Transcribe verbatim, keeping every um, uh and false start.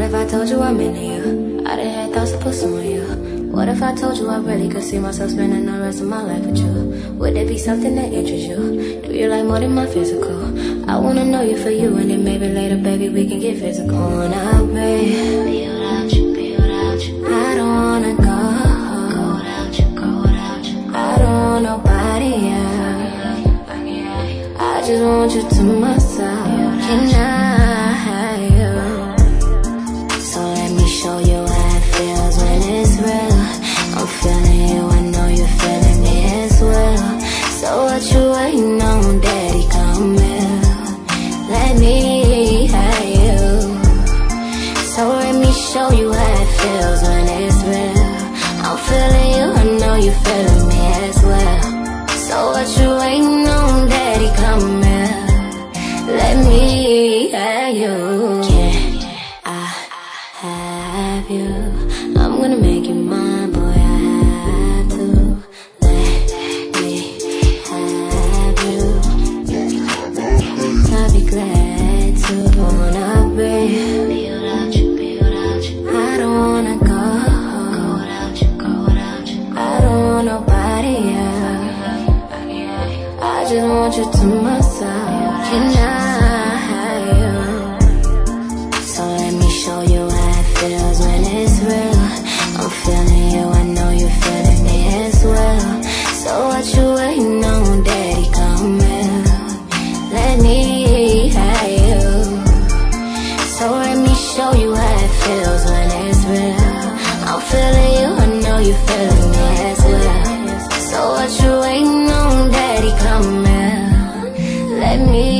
What if I told you I'm into you? I done had thoughts of pursuing you. What if I told you I really could see myself spending the rest of my life with you? Would there be something that interests you? Do you like more than my physical? I wanna know you for you, and then maybe later, baby, we can get physical. And I'll be without you, be without you. I don't wanna go, go without you, go without you. I don't want nobody else. I just want you to myself. Can I have you? So let me show you how it feels when it's real. I'm feeling you, I know you're feeling me as well. So what you waiting on, daddy, come here. Let me have you. So let me show you how it feels when it's real. I'm feeling you, I know you're feeling me as well. So what you waiting on, daddy, come here. Let me have you. Can I have you? I'm gonna make you mine, boy, I have to. Let me have you. I'll be glad to. Wanna be without you, be without you. I don't wanna go, go without you, go without you. I don't want nobody else. I just want you to myself. Can I have you? So let me show you how it feels when it's real. I'm feeling you, I know you're feeling me as well. So what you waiting on, daddy, come here. Let me have you. So let me show you how it feels when it's real. I'm feeling you, I know you're feeling me as well. So what you waiting on, daddy, come here. Let me